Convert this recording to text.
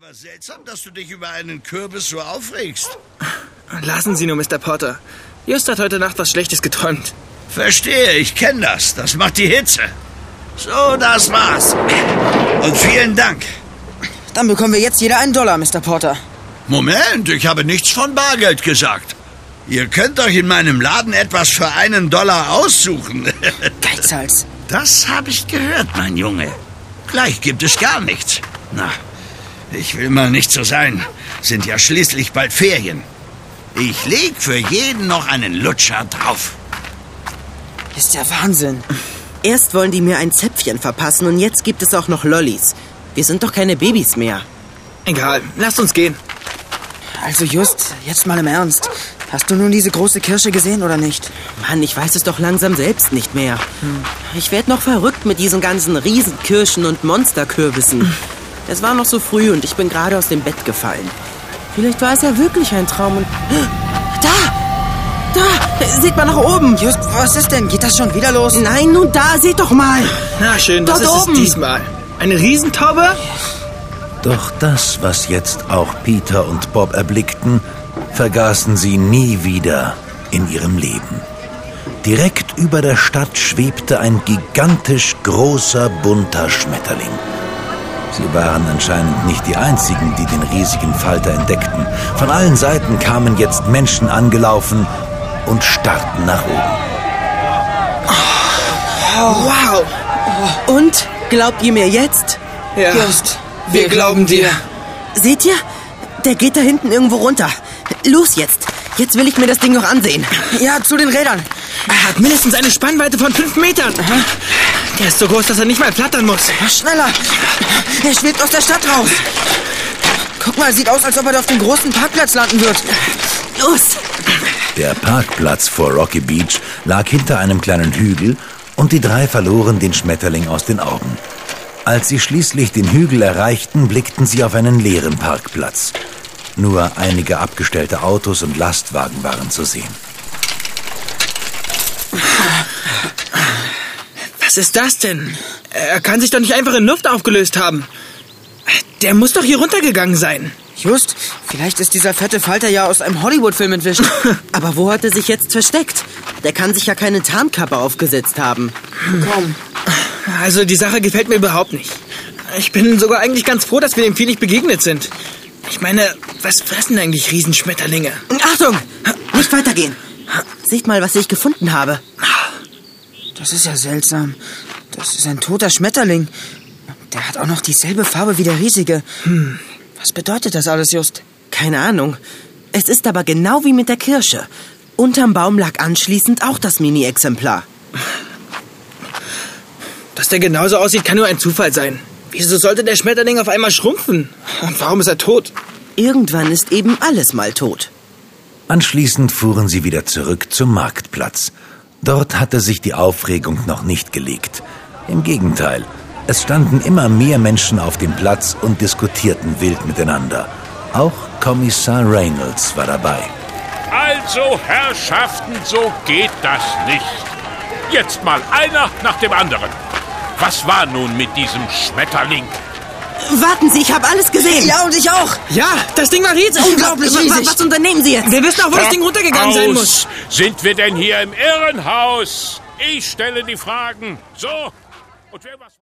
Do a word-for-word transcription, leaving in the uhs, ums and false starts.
Aber seltsam, dass du dich über einen Kürbis so aufregst. Lassen Sie nur, Mister Potter. Just hat heute Nacht was Schlechtes geträumt. Verstehe, ich kenne das. Das macht die Hitze. So, das war's. Und vielen Dank. Dann bekommen wir jetzt jeder einen Dollar, Mister Potter. Moment, ich habe nichts von Bargeld gesagt. Ihr könnt euch in meinem Laden etwas für einen Dollar aussuchen. Geizhals. Das habe ich gehört, mein Junge. Gleich gibt es gar nichts. Na, ich will mal nicht so sein. Sind ja schließlich bald Ferien. Ich leg für jeden noch einen Lutscher drauf. Ist ja Wahnsinn. Erst wollen die mir ein Zäpfchen verpassen und jetzt gibt es auch noch Lollis. Wir sind doch keine Babys mehr. Egal, lasst uns gehen. Also Just, jetzt mal im Ernst. Hast du nun diese große Kirsche gesehen oder nicht? Mann, ich weiß es doch langsam selbst nicht mehr. Hm. Ich werd noch verrückt mit diesen ganzen Riesenkirschen und Monsterkürbissen. Hm. Es war noch so früh und ich bin gerade aus dem Bett gefallen. Vielleicht war es ja wirklich ein Traum und... Da! Da! Seht mal nach oben! Just, was ist denn? Geht das schon wieder los? Nein, nun da, seht doch mal! Na schön, Dort was ist oben. es diesmal? Eine Riesentaube? Doch das, was jetzt auch Peter und Bob erblickten, vergaßen sie nie wieder in ihrem Leben. Direkt über der Stadt schwebte ein gigantisch großer, bunter Schmetterling. Sie waren anscheinend nicht die einzigen, die den riesigen Falter entdeckten. Von allen Seiten kamen jetzt Menschen angelaufen und starrten nach oben. Wow! Und? Glaubt ihr mir jetzt? Ja, Just, wir glauben dir. Seht ihr? Der geht da hinten irgendwo runter. Los jetzt. Jetzt will ich mir das Ding noch ansehen. Ja, zu den Rädern. Er hat mindestens eine Spannweite von fünf Metern. Aha. Der ist so groß, dass er nicht mal flattern muss. Schneller. Er schwebt aus der Stadt raus. Guck mal, sieht aus, als ob er auf dem großen Parkplatz landen wird. Los. Der Parkplatz vor Rocky Beach lag hinter einem kleinen Hügel und die drei verloren den Schmetterling aus den Augen. Als sie schließlich den Hügel erreichten, blickten sie auf einen leeren Parkplatz. Nur einige abgestellte Autos und Lastwagen waren zu sehen. Was ist das denn? Er kann sich doch nicht einfach in Luft aufgelöst haben. Der muss doch hier runtergegangen sein. Just, vielleicht ist dieser fette Falter ja aus einem Hollywood-Film entwischt. Aber wo hat er sich jetzt versteckt? Der kann sich ja keine Tarnkappe aufgesetzt haben. Komm. Also die Sache gefällt mir überhaupt nicht. Ich bin sogar eigentlich ganz froh, dass wir dem Vieh nicht begegnet sind. Ich meine, was fressen eigentlich Riesenschmetterlinge? Achtung! Nicht weitergehen. Seht mal, was ich gefunden habe. Das ist ja seltsam. Das ist ein toter Schmetterling. Der hat auch noch dieselbe Farbe wie der riesige. Hm. Was bedeutet das alles, Just? Keine Ahnung. Es ist aber genau wie mit der Kirsche. Unterm Baum lag anschließend auch das Mini-Exemplar. Dass der genauso aussieht, kann nur ein Zufall sein. Wieso sollte der Schmetterling auf einmal schrumpfen? Und warum ist er tot? Irgendwann ist eben alles mal tot. Anschließend fuhren sie wieder zurück zum Marktplatz. Dort hatte sich die Aufregung noch nicht gelegt. Im Gegenteil, es standen immer mehr Menschen auf dem Platz und diskutierten wild miteinander. Auch Kommissar Reynolds war dabei. Also, Herrschaften, so geht das nicht. Jetzt mal einer nach dem anderen. Was war nun mit diesem Schmetterling? Warten Sie, ich habe alles gesehen. Ja, und ich auch. Ja, das Ding war riesig. Unglaublich riesig. Was unternehmen Sie jetzt? Wir wissen auch, wo das Ding runtergegangen sein muss. Sind wir denn hier im Irrenhaus? Ich stelle die Fragen. So. Und wer was